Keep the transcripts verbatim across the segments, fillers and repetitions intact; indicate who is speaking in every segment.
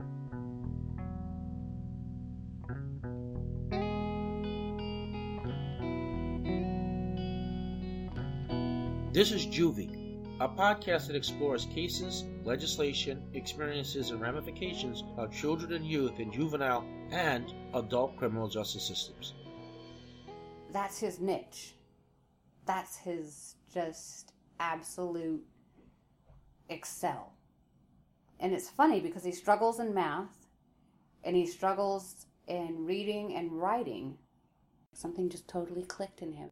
Speaker 1: This is Juvie, a podcast that explores cases, legislation, experiences, and ramifications of children and youth in juvenile and adult criminal justice systems.
Speaker 2: That's his niche. That's his just absolute excel. And it's funny because he struggles in math and he struggles in reading and writing. Something just totally clicked in him.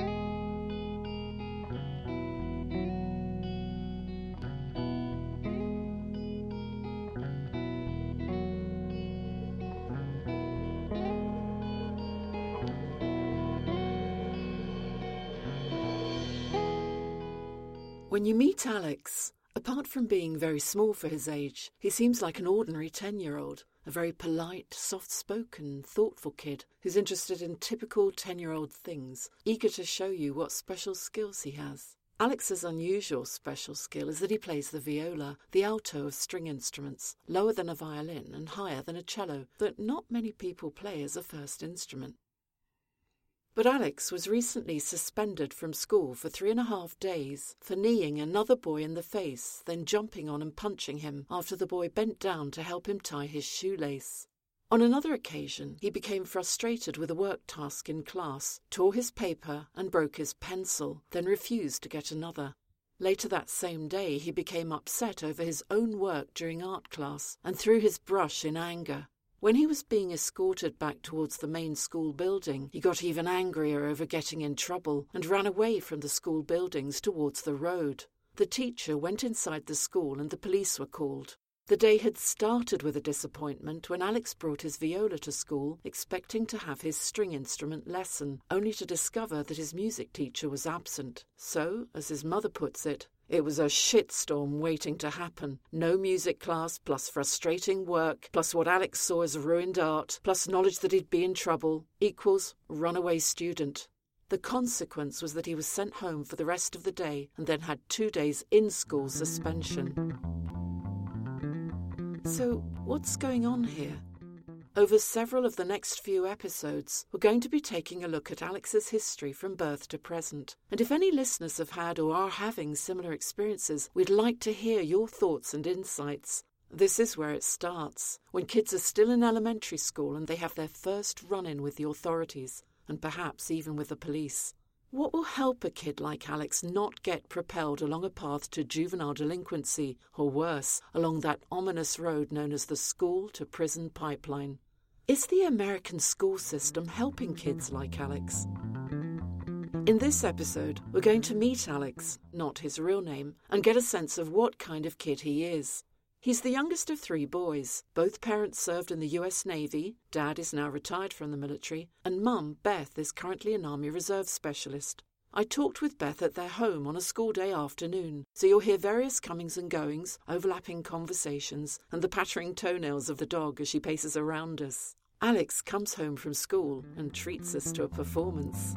Speaker 3: When you meet Alex, apart from being very small for his age, he seems like an ordinary ten-year-old, a very polite, soft-spoken, thoughtful kid who's interested in typical ten-year-old things, eager to show you what special skills he has. Alex's unusual special skill is that he plays the viola, the alto of string instruments, lower than a violin and higher than a cello, that not many people play as a first instrument. But Alex was recently suspended from school for three and a half days for kneeing another boy in the face, then jumping on and punching him after the boy bent down to help him tie his shoelace. On another occasion, he became frustrated with a work task in class, tore his paper and broke his pencil, then refused to get another. Later that same day, he became upset over his own work during art class and threw his brush in anger. When he was being escorted back towards the main school building, he got even angrier over getting in trouble and ran away from the school buildings towards the road. The teacher went inside the school and the police were called. The day had started with a disappointment when Alex brought his viola to school, expecting to have his string instrument lesson, only to discover that his music teacher was absent. So, as his mother puts it, it was a shitstorm waiting to happen. No music class, plus frustrating work, plus what Alex saw as ruined art, plus knowledge that he'd be in trouble, equals runaway student. The consequence was that he was sent home for the rest of the day and then had two days in-school suspension. So, what's going on here? Over several of the next few episodes, we're going to be taking a look at Alex's history from birth to present. And if any listeners have had or are having similar experiences, we'd like to hear your thoughts and insights. This is where it starts, when kids are still in elementary school and they have their first run-in with the authorities, and perhaps even with the police. What will help a kid like Alex not get propelled along a path to juvenile delinquency, or worse, along that ominous road known as the school-to-prison pipeline? Is the American school system helping kids like Alex? In this episode, we're going to meet Alex, not his real name, and get a sense of what kind of kid he is. He's the youngest of three boys. Both parents served in the U S Navy, Dad is now retired from the military, and Mum, Beth, is currently an Army Reserve specialist. I talked with Beth at their home on a school day afternoon, so you'll hear various comings and goings, overlapping conversations, and the pattering toenails of the dog as she paces around us. Alex comes home from school and treats us to a performance.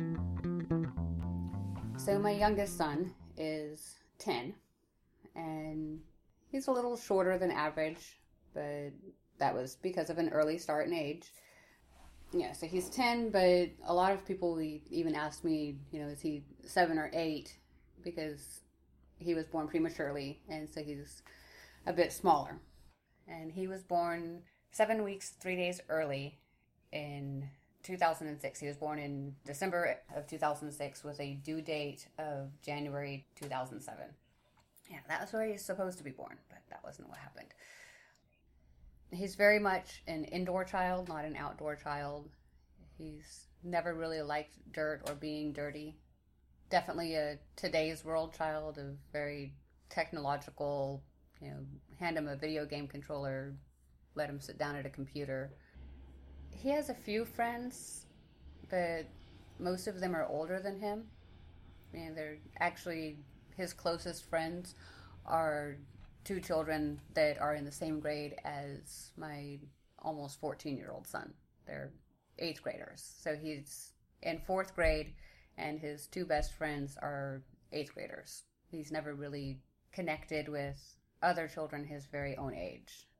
Speaker 2: So my youngest son is ten, and he's a little shorter than average, but that was because of an early start in age. Yeah, so he's ten, but a lot of people even asked me, you know, is he seven or eight? Because he was born prematurely, and so he's a bit smaller. And he was born seven weeks, three days early in two thousand six. He was born in December of two thousand six with a due date of January two thousand seven. Yeah, that was where he was supposed to be born, but that wasn't what happened. He's very much an indoor child, not an outdoor child. He's never really liked dirt or being dirty. Definitely a today's world child, a very technological, you know, hand him a video game controller, let him sit down at a computer. He has a few friends, but most of them are older than him. I mean, they're actually... His closest friends are two children that are in the same grade as my almost fourteen-year-old son. They're eighth graders. So he's in fourth grade, and his two best friends are eighth graders. He's never really connected with other children his very own age.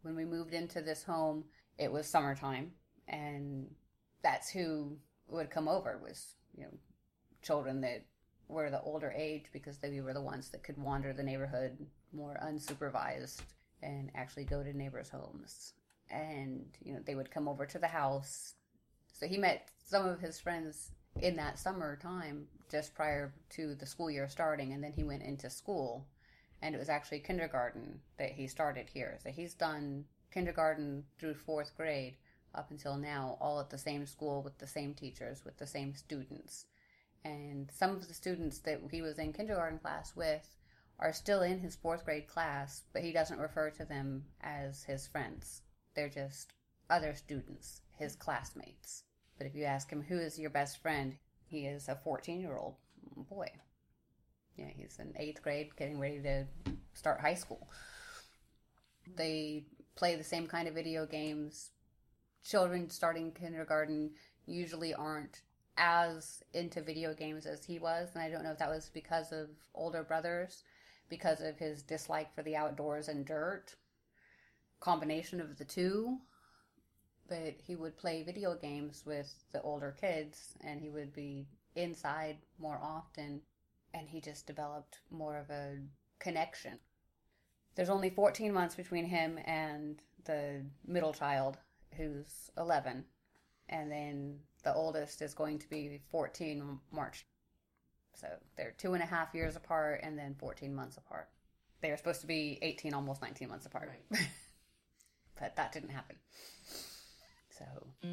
Speaker 2: When we moved into this home, it was summertime, and that's who would come over was, you know, children that were the older age, because they were the ones that could wander the neighborhood more unsupervised and actually go to neighbors' homes. And, you know, they would come over to the house. So he met some of his friends in that summer time just prior to the school year starting, and then he went into school, and it was actually kindergarten that he started here. So he's done kindergarten through fourth grade up until now, all at the same school with the same teachers, with the same students. And some of the students that he was in kindergarten class with are still in his fourth grade class, but he doesn't refer to them as his friends. They're just other students, his classmates. But if you ask him, who is your best friend? He is a fourteen-year-old boy. Yeah, he's in eighth grade, getting ready to start high school. They play the same kind of video games. Children starting kindergarten usually aren't as into video games as he was, and I don't know if that was because of older brothers, because of his dislike for the outdoors and dirt, combination of the two. But he would play video games with the older kids, and he would be inside more often, and he just developed more of a connection. There's only fourteen months between him and the middle child, who's eleven, and then the oldest is going to be fourteen March. So they're two and a half years apart, and then fourteen months apart. They were supposed to be eighteen, almost nineteen months apart. Right. But that didn't happen. So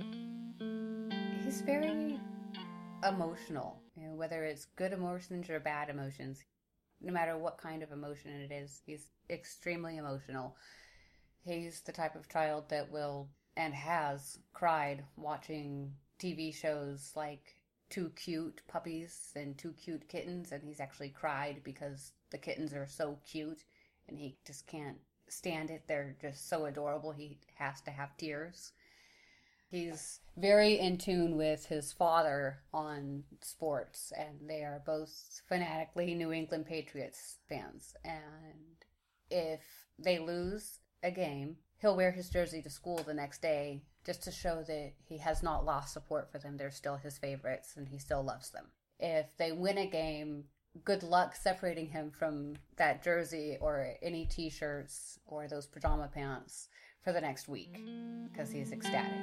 Speaker 2: he's very emotional, you know, whether it's good emotions or bad emotions. No matter what kind of emotion it is, he's extremely emotional. He's the type of child that will and has cried watching T V shows like Too Cute Puppies and Too Cute Kittens, and he's actually cried because the kittens are so cute and he just can't stand it. They're just so adorable. He has to have tears. He's very in tune with his father on sports, and they are both fanatically New England Patriots fans. And if they lose a game, he'll wear his jersey to school the next day just to show that he has not lost support for them. They're still his favorites, and he still loves them. If they win a game, good luck separating him from that jersey or any t-shirts or those pajama pants for the next week, because he's ecstatic.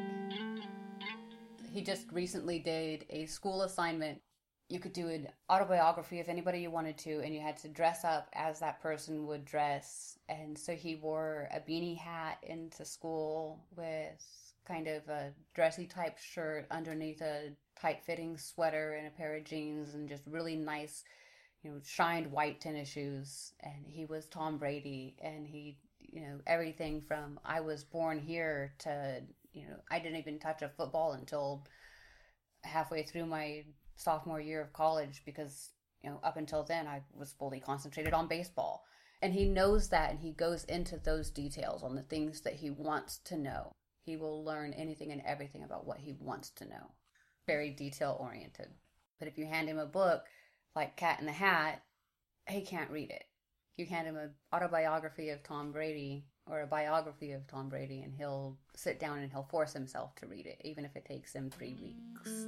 Speaker 2: He just recently did a school assignment. You could do an autobiography of anybody you wanted to, and you had to dress up as that person would dress. And so he wore a beanie hat into school with kind of a dressy type shirt underneath a tight-fitting sweater and a pair of jeans and just really nice, you know, shined white tennis shoes. And he was Tom Brady, and he, you know, everything from I was born here to, you know, I didn't even touch a football until halfway through my sophomore year of college, because, you know, up until then I was fully concentrated on baseball. And he knows that, and he goes into those details on the things that he wants to know. He will learn anything and everything about what he wants to know. Very detail oriented. But if you hand him a book like Cat in the Hat, he can't read it. You hand him an autobiography of Tom Brady or a biography of Tom Brady, and he'll sit down and he'll force himself to read it, even if it takes him three weeks.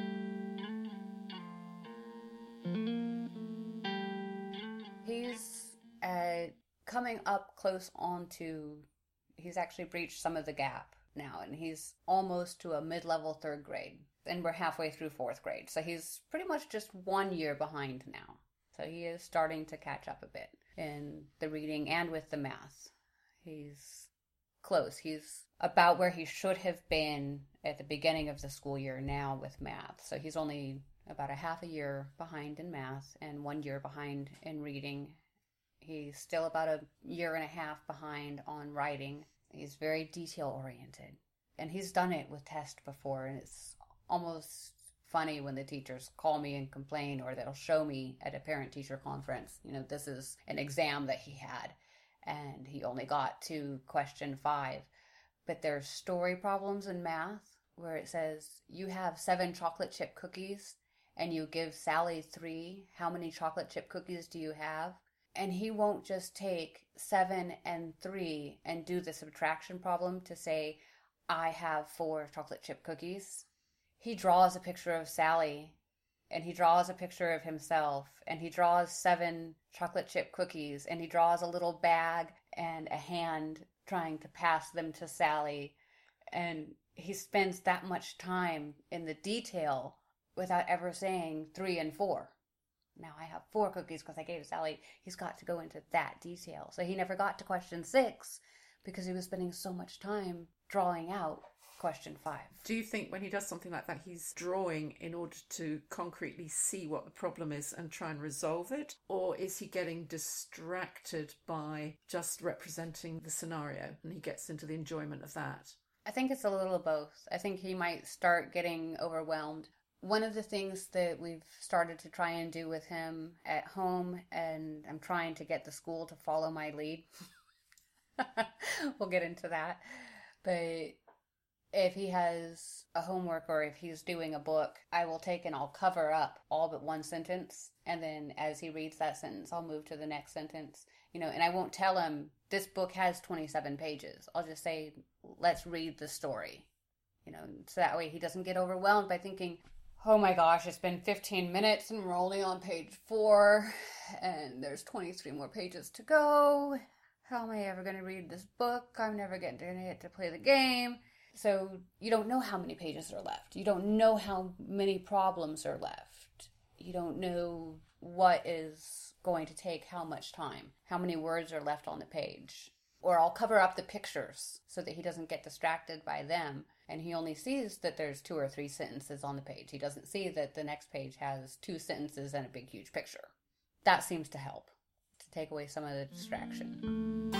Speaker 2: He's uh, coming up close onto, he's actually breached some of the gap now, and he's almost to a mid-level third grade, and we're halfway through fourth grade, so he's pretty much just one year behind now. So he is starting to catch up a bit in the reading and with the math. He's close. He's about where he should have been at the beginning of the school year now with math. So he's only about a half a year behind in math and one year behind in reading. He's still about a year and a half behind on writing. He's very detail-oriented. And he's done it with tests before, and it's almost funny when the teachers call me and complain, or they'll show me at a parent-teacher conference, you know, this is an exam that he had, and he only got to question five. But there's story problems in math where it says, you have seven chocolate chip cookies, and you give Sally three. How many chocolate chip cookies do you have? And he won't just take seven and three and do the subtraction problem to say, I have four chocolate chip cookies. He draws a picture of Sally, and he draws a picture of himself, and he draws seven chocolate chip cookies, and he draws a little bag and a hand trying to pass them to Sally. And he spends that much time in the detail without ever saying three and four. Now I have four cookies because I gave Sally. He's got to go into that detail. So he never got to question six because he was spending so much time drawing out question five.
Speaker 3: Do you think when he does something like that, he's drawing in order to concretely see what the problem is and try and resolve it? Or is he getting distracted by just representing the scenario and he gets into the enjoyment of that?
Speaker 2: I think it's a little of both. I think he might start getting overwhelmed. One of the things that we've started to try and do with him at home, and I'm trying to get the school to follow my lead. We'll get into that. But if he has a homework or if he's doing a book, I will take and I'll cover up all but one sentence. And then as he reads that sentence, I'll move to the next sentence. You know, and I won't tell him this book has twenty-seven pages. I'll just say, let's read the story. You know, so that way he doesn't get overwhelmed by thinking, oh my gosh, it's been fifteen minutes and we're only on page four and there's twenty-three more pages to go. How am I ever going to read this book? I'm never getting to get to play the game. So you don't know how many pages are left. You don't know how many problems are left. You don't know what is going to take how much time, how many words are left on the page. Or I'll cover up the pictures so that he doesn't get distracted by them. And he only sees that there's two or three sentences on the page. He doesn't see that the next page has two sentences and a big, huge picture. That seems to help, to take away some of the distraction.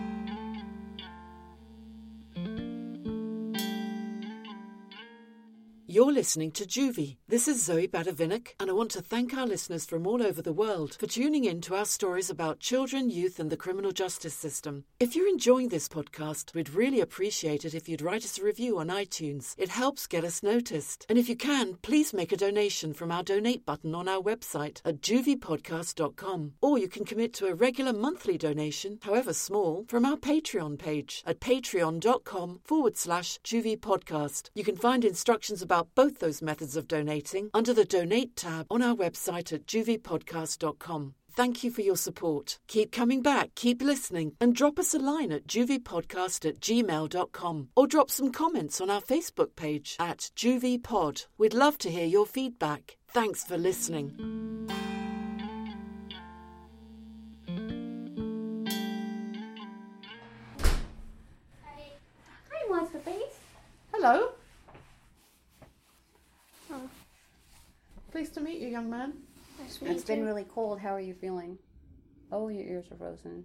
Speaker 3: You're listening to Juvie. This is Zoe Badavinick, and I want to thank our listeners from all over the world for tuning in to our stories about children, youth, and the criminal justice system. If you're enjoying this podcast, we'd really appreciate it if you'd write us a review on iTunes. It helps get us noticed. And if you can, please make a donation from our donate button on our website at juvie podcast dot com. Or you can commit to a regular monthly donation, however small, from our Patreon page at patreon.com forward slash Juvie podcast. You can find instructions about both those methods of donating under the Donate tab on our website at juvie podcast dot com. Thank you for your support. Keep coming back, keep listening, and drop us a line at juviepodcast at gmail dot com or drop some comments on our Facebook page at juviepod. We'd love to hear your feedback. Thanks for listening.
Speaker 2: Hi, Monster Face.
Speaker 3: Hello. Pleased to meet you, young man.
Speaker 2: Nice to meet you. It's been really cold. How are you feeling? Oh, your ears are frozen.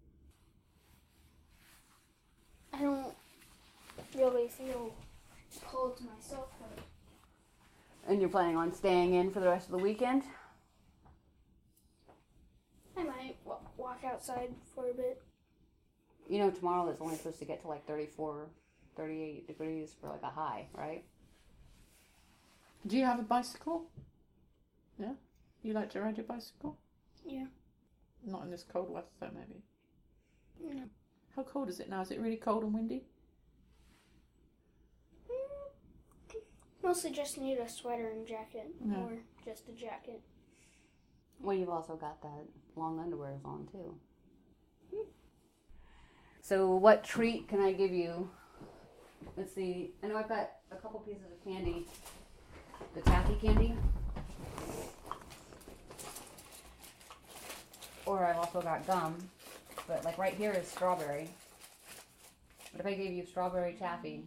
Speaker 4: I don't really feel cold myself.
Speaker 2: And you're planning on staying in for the rest of the weekend?
Speaker 4: I might w- walk outside for a bit.
Speaker 2: You know, tomorrow it's only supposed to get to like thirty-four, thirty-eight degrees for like a high, right?
Speaker 3: Do you have a bicycle? Yeah? You like to ride your bicycle?
Speaker 4: Yeah.
Speaker 3: Not in this cold weather, though, maybe.
Speaker 4: No.
Speaker 3: How cold is it now? Is it really cold and windy?
Speaker 4: Mm, mostly just need a sweater and jacket, yeah. Or just a jacket.
Speaker 2: Well, you've also got that long underwears on, too. Hmm. So what treat can I give you? Let's see. I know I've got a couple pieces of candy. The taffy candy. Or I've also got gum. But like right here is strawberry. What if I gave you strawberry taffy?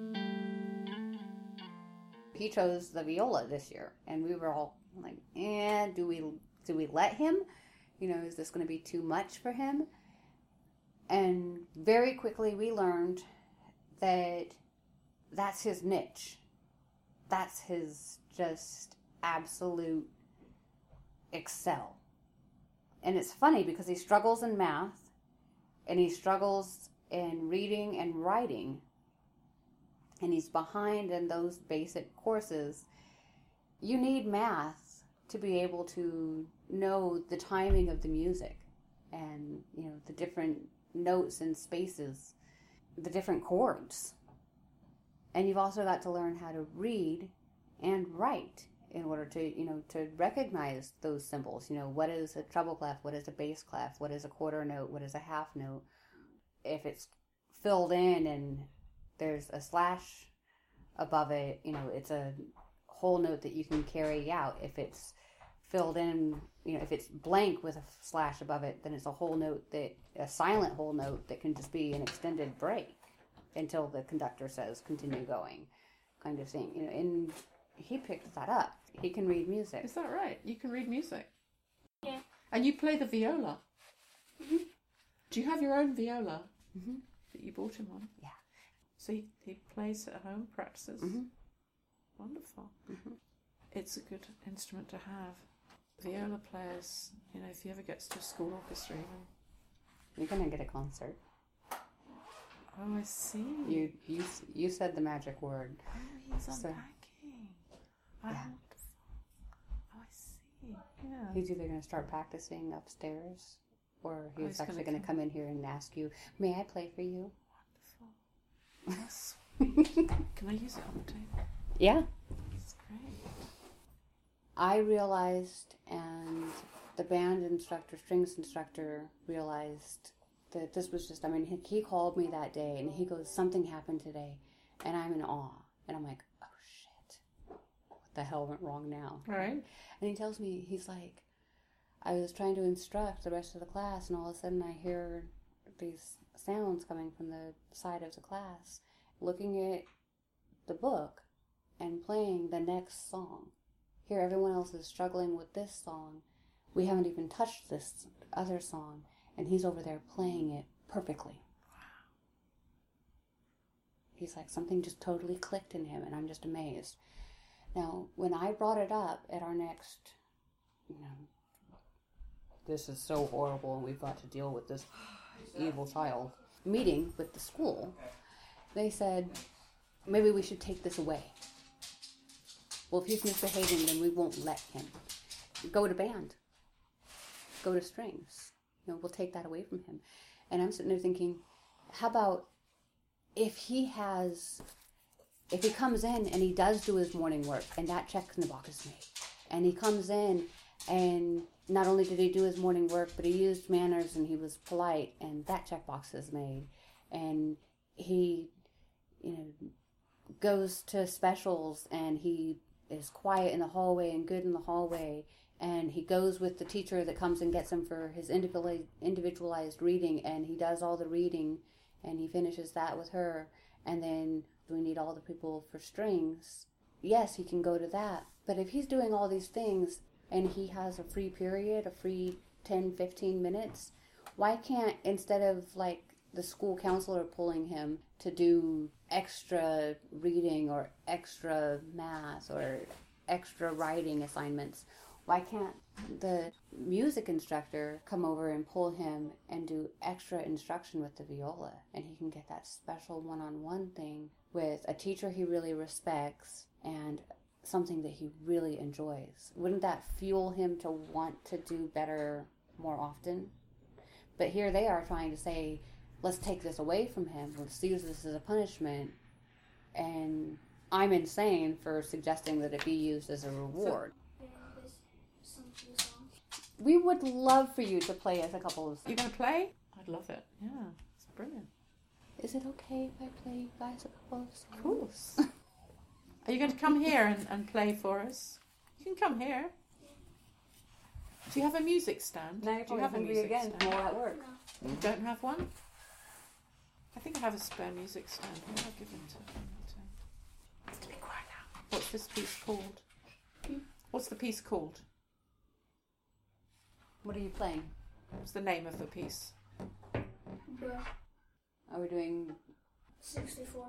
Speaker 2: He chose the viola this year. And we were all like, eh, do we, do we let him? You know, is this going to be too much for him? And very quickly we learned that that's his niche. That's his just absolute excel. And it's funny because he struggles in math and he struggles in reading and writing. And he's behind in those basic courses. You need math to be able to know the timing of the music. and, you know, the different notes and spaces, the different chords. And you've also got to learn how to read and write in order to, you know, to recognize those symbols. You know, what is a treble clef? What is a bass clef? What is a quarter note? What is a half note? If it's filled in and there's a slash above it, you know, it's a whole note that you can carry out. If it's filled in, you know, if it's blank with a slash above it, then it's a whole note that, a silent whole note that can just be an extended break until the conductor says continue going, kind of thing. You know, and he picked that up. He can read music.
Speaker 3: Is that right? You can read music?
Speaker 4: Yeah.
Speaker 3: And you play the viola?
Speaker 4: Mm-hmm.
Speaker 3: Do you have your own viola
Speaker 2: Mm-hmm.
Speaker 3: that you bought him on?
Speaker 2: Yeah.
Speaker 3: So he, he plays at home, practices?
Speaker 2: Mm-hmm.
Speaker 3: Wonderful.
Speaker 2: Mm-hmm.
Speaker 3: It's a good instrument to have. Viola players, you know, if he ever gets to a school orchestra even.
Speaker 2: You're going to get a concert.
Speaker 3: Oh, I see.
Speaker 2: You you you said the magic word.
Speaker 3: Oh, he's
Speaker 2: So-
Speaker 3: unpacking. Oh,
Speaker 2: Yeah.
Speaker 3: oh, I see. Yeah.
Speaker 2: He's either going to start practicing upstairs, or
Speaker 3: Oh,
Speaker 2: he's,
Speaker 3: he's
Speaker 2: actually
Speaker 3: gonna
Speaker 2: going to come in here and ask you, may I play for you?
Speaker 3: Wonderful. That's sweet. Can I use it on the table?
Speaker 2: Yeah.
Speaker 3: That's great.
Speaker 2: I realized, and the band instructor, strings instructor, realized that this was just, I mean, he, he called me that day, and he goes, something happened today, and I'm in awe. And I'm like, oh, shit. What the hell went wrong now?
Speaker 3: All right.
Speaker 2: And he tells me, he's like, I was trying to instruct the rest of the class, and all of a sudden I hear these sounds coming from the side of the class, looking at the book and playing the next song. Here, everyone else is struggling with this song. We haven't even touched this other song, and he's over there playing it perfectly. He's like, something just totally clicked in him, and I'm just amazed. Now, when I brought it up at our next, you know, this is so horrible, and we've got to deal with this evil child, meeting with the school, they said, maybe we should take this away. Well, if he's misbehaving, then we won't let him. Go to band. Go to strings. You know, we'll take that away from him. And I'm sitting there thinking, how about if he has, if he comes in and he does do his morning work and that check in the box is made, and he comes in and not only did he do his morning work, but he used manners and he was polite, and that checkbox is made, and he, you know, goes to specials and he is quiet in the hallway and good in the hallway, and he goes with the teacher that comes and gets him for his individualized, individualized reading, and he does all the reading, and he finishes that with her, and then we need all the people for strings. Yes, he can go to that, but if he's doing all these things and he has a free period, a free ten, fifteen minutes, why can't, instead of like the school counselor pulling him to do extra reading or extra math or extra writing assignments, why can't the music instructor come over and pull him and do extra instruction with the viola, and he can get that special one-on-one thing with a teacher he really respects and something that he really enjoys? Wouldn't that fuel him to want to do better more often? But here they are trying to say, let's take this away from him, let's use this as a punishment, and I'm insane for suggesting that it be used as a reward.
Speaker 4: Yeah, there's some of the songs.
Speaker 2: We would love for you to play us a couple of
Speaker 3: You're going to play? I'd love it. Yeah, it's brilliant.
Speaker 2: Is it okay if I play you guys a couple of songs?
Speaker 3: Of course. Are you going to come here and, and play for us? You can come here. Do you have a music stand?
Speaker 2: Now you're
Speaker 3: Do you
Speaker 2: probably
Speaker 3: have a
Speaker 2: hungry
Speaker 3: music
Speaker 2: again
Speaker 3: stand?
Speaker 2: from all that work.
Speaker 4: No.
Speaker 3: You don't have one? I think I have a spare music stand. Here, I'll give it to to- Be quiet now. What's this piece called? What's the piece called?
Speaker 2: What are you playing?
Speaker 3: What's the name of the piece?
Speaker 4: Bro,
Speaker 2: Are we doing,
Speaker 4: sixty-four.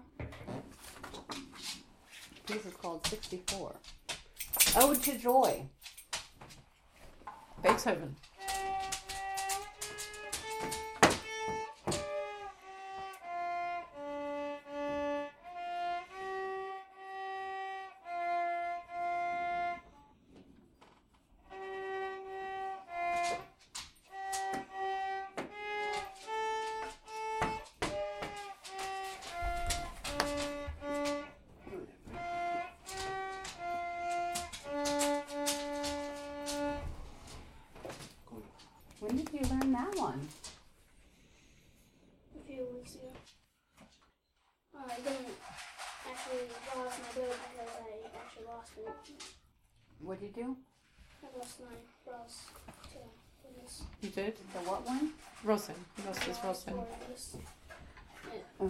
Speaker 2: the piece is called sixty-four. Ode to Joy.
Speaker 3: Beethoven.
Speaker 4: weeks ago. Uh, I didn't actually lost my boat because I actually lost it.
Speaker 2: What'd you do?
Speaker 4: I lost my Ross to this.
Speaker 5: You did?
Speaker 2: The what one?
Speaker 5: Rosin. You lost his Rosin.
Speaker 2: Oh.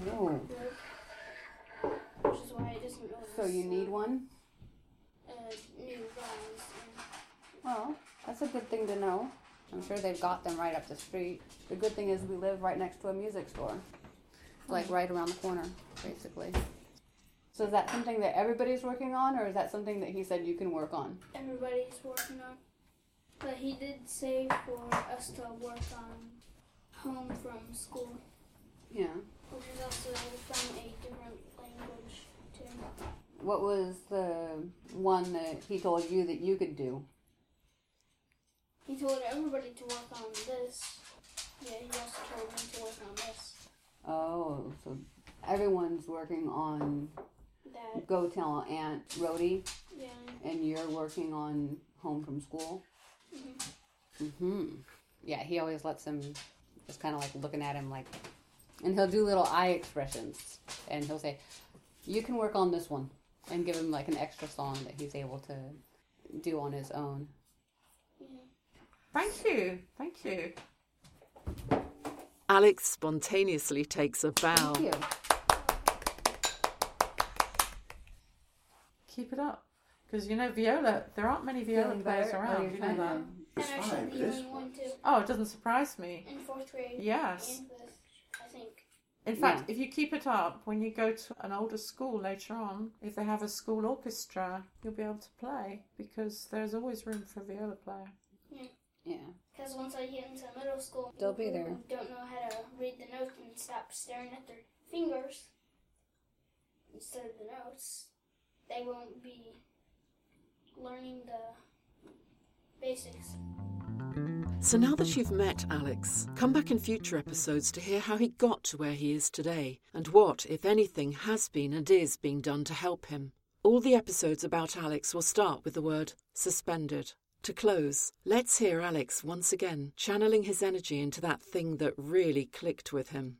Speaker 4: Which is why it doesn't really.
Speaker 2: So you need one?
Speaker 4: Uh, new rounds.
Speaker 2: Well, that's a good thing to know. I'm sure they've got them right up the street. The good thing is we live right next to a music store. Like right around the corner, basically. So is that something that everybody's working on, or is that something that he said you can work on?
Speaker 4: Everybody's working on. But he did say for us to work on home from school.
Speaker 2: Yeah.
Speaker 4: Which is also from a different language, too.
Speaker 2: What was the one that he told you that you could do?
Speaker 4: He told everybody to work on this. Yeah, he also told me to work on this.
Speaker 2: Oh, so everyone's working on
Speaker 4: That.
Speaker 2: Go Tell Aunt Rhodey,
Speaker 4: Yeah.
Speaker 2: and you're working on Home from School?
Speaker 4: Mm-hmm.
Speaker 2: Mm-hmm. Yeah, he always lets him, just kind of like looking at him like, and he'll do little eye expressions, and he'll say, you can work on this one, and give him like an extra song that he's able to do on his own.
Speaker 4: Yeah.
Speaker 5: Thank you. Thank you.
Speaker 3: Alex spontaneously takes a bow.
Speaker 2: Thank you.
Speaker 5: Keep it up. Because, you know, viola, there aren't many viola
Speaker 2: Feeling
Speaker 5: players
Speaker 2: better? Are
Speaker 5: around.
Speaker 2: you
Speaker 5: You know
Speaker 2: trying
Speaker 5: that?
Speaker 2: to-
Speaker 4: And
Speaker 6: It's
Speaker 4: actually,
Speaker 6: fine,
Speaker 4: the
Speaker 6: this
Speaker 4: only one too.
Speaker 5: Oh, it doesn't surprise me.
Speaker 4: In fourth grade.
Speaker 5: Yes.
Speaker 4: And fifth, I think.
Speaker 5: In fact, if you keep it up, when you go to an older school later on, if they have a school orchestra, you'll be able to play, because there's always room for a viola player.
Speaker 4: Yeah.
Speaker 2: Yeah.
Speaker 4: Because once I get into middle school,
Speaker 2: They'll be
Speaker 4: people
Speaker 2: there.
Speaker 4: who don't know how to read the notes and stop staring at their fingers instead of the notes, they won't be learning the basics.
Speaker 3: So now that you've met Alex, come back in future episodes to hear how he got to where he is today, and what, if anything, has been and is being done to help him. All the episodes about Alex will start with the word suspended. To close, let's hear Alex once again, channeling his energy into that thing that really clicked with him.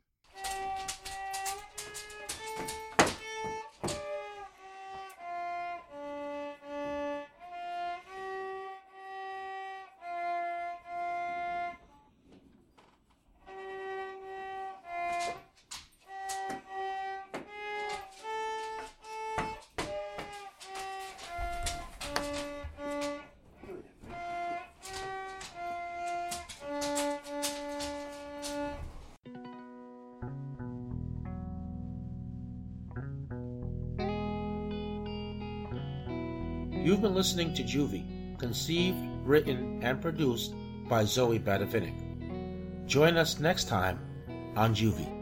Speaker 1: You've been listening to Juvie, conceived, written, and produced by Zoe Badavinik. Join us next time on Juvie.